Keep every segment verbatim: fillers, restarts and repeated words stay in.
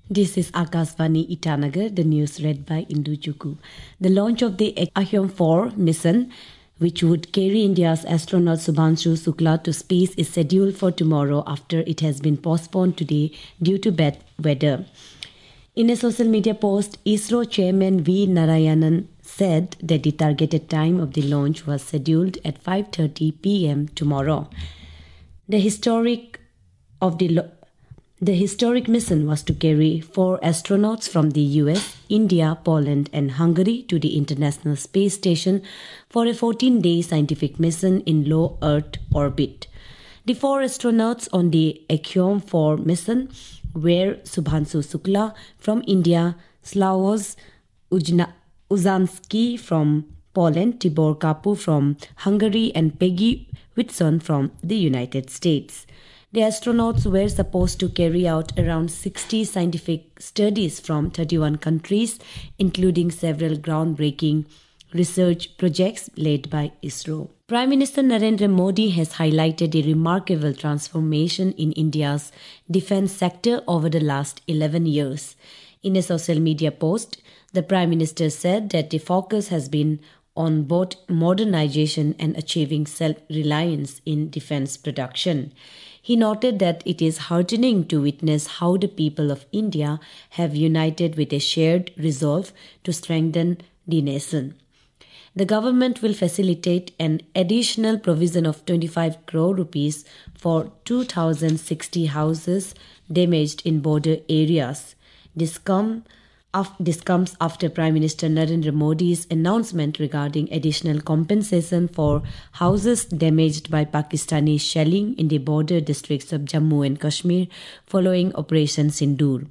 This is Akashvani Itanagar, the news read by Indu Chuku. The launch of the Ahyom four mission, which would carry India's astronaut Subhanshu Shukla to space, is scheduled for tomorrow after it has been postponed today due to bad weather. In a social media post, ISRO chairman V. Narayanan said that the targeted time of the launch was scheduled at five thirty p m tomorrow. The historic of the lo- The historic mission was to carry four astronauts from the U S, India, Poland and Hungary to the International Space Station for a fourteen-day scientific mission in low Earth orbit. The four astronauts on the Ahyom four mission were Subhanshu Shukla from India, Slavoj Ujna- Uzansky from Poland, Tibor Kapu from Hungary and Peggy Whitson from the United States. The astronauts were supposed to carry out around sixty scientific studies from thirty-one countries, including several groundbreaking research projects led by ISRO. Prime Minister Narendra Modi has highlighted a remarkable transformation in India's defense sector over the last eleven years. In a social media post, the Prime Minister said that the focus has been on both modernization and achieving self-reliance in defense production. He noted that it is heartening to witness how the people of India have united with a shared resolve to strengthen the nation. The government will facilitate an additional provision of twenty-five crore rupees for two thousand sixty houses damaged in border areas. This comes This comes after Prime Minister Narendra Modi's announcement regarding additional compensation for houses damaged by Pakistani shelling in the border districts of Jammu and Kashmir following Operation Sindoor.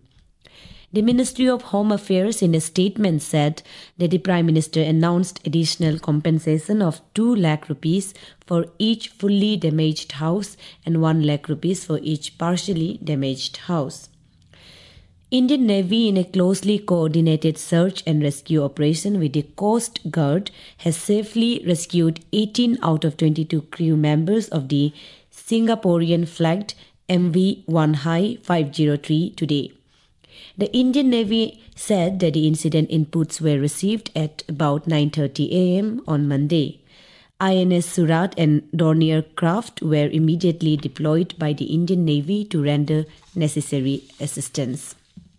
The Ministry of Home Affairs in a statement said that the Prime Minister announced additional compensation of two lakh rupees for each fully damaged house and one lakh rupees for each partially damaged house. Indian Navy, in a closely coordinated search and rescue operation with the Coast Guard, has safely rescued eighteen out of twenty-two crew members of the Singaporean-flagged M V Wanhai five oh three today. The Indian Navy said that the incident inputs were received at about nine thirty a m on Monday. I N S Surat and Dornier craft were immediately deployed by the Indian Navy to render necessary assistance.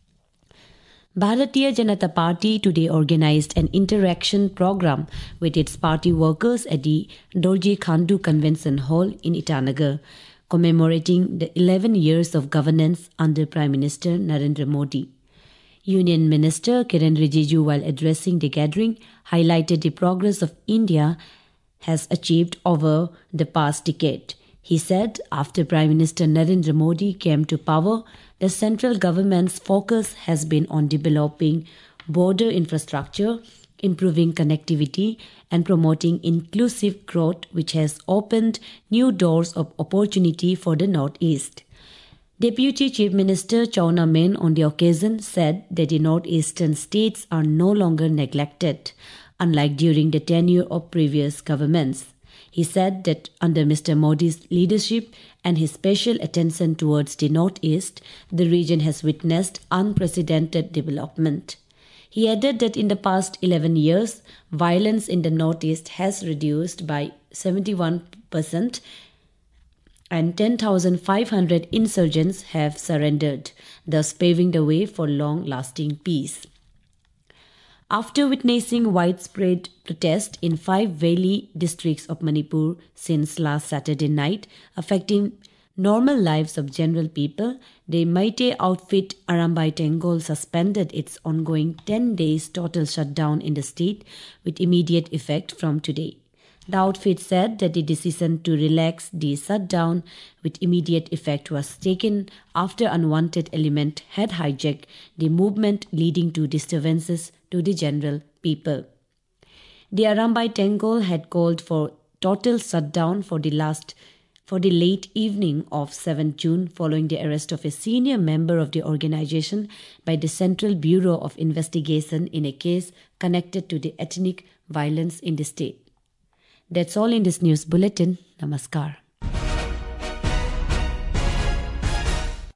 Bharatiya Janata Party today organized an interaction program with its party workers at the Dorji Khandu Convention Hall in Itanagar, commemorating the eleven years of governance under Prime Minister Narendra Modi. Union Minister Kiren Rijiju, while addressing the gathering, highlighted the progress of India has achieved over the past decade. He said after Prime Minister Narendra Modi came to power, the central government's focus has been on developing border infrastructure, improving connectivity, and promoting inclusive growth, which has opened new doors of opportunity for the Northeast. Deputy Chief Minister Chawna Main on the occasion said that the northeastern states are no longer neglected, unlike during the tenure of previous governments. He said that under Mister Modi's leadership and his special attention towards the Northeast, the region has witnessed unprecedented development. He added that in the past eleven years, violence in the Northeast has reduced by seventy-one percent and ten thousand five hundred insurgents have surrendered, thus paving the way for long-lasting peace. After witnessing widespread protest in five valley districts of Manipur since last Saturday night, affecting normal lives of general people, the Meitei outfit Arambai Tengol suspended its ongoing ten days total shutdown in the state with immediate effect from today. The outfit said that the decision to relax the shutdown with immediate effect was taken after unwanted element had hijacked the movement, leading to disturbances to the general people. The Arambai Tengol had called for total shutdown for the last for the late evening of seventh June following the arrest of a senior member of the organization by the Central Bureau of Investigation in a case connected to the ethnic violence in the state. That's all in this news bulletin. Namaskar.